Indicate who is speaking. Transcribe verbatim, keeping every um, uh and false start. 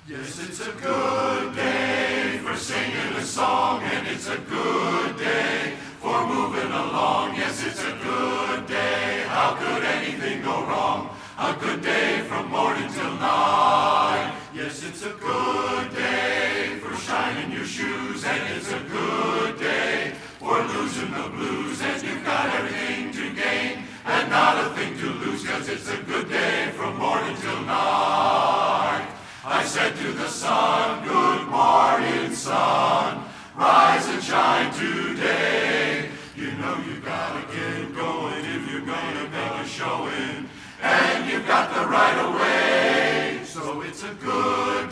Speaker 1: Yes, it's a good day for singing a song, and it's a good day for moving along. Yes, it's a good day. How could anything go wrong? A good day from morning till night. Yes, it's a good day for shining your shoes, and it's a good day for losing the blues. And you've got everything to gain and not a thing to lose, 'cause it's a good day from morning till night. I said to the sun, good morning, sun, rise and shine today. You know you gotta get going if you're gonna make a showing, and you've got the right of way. So it's a good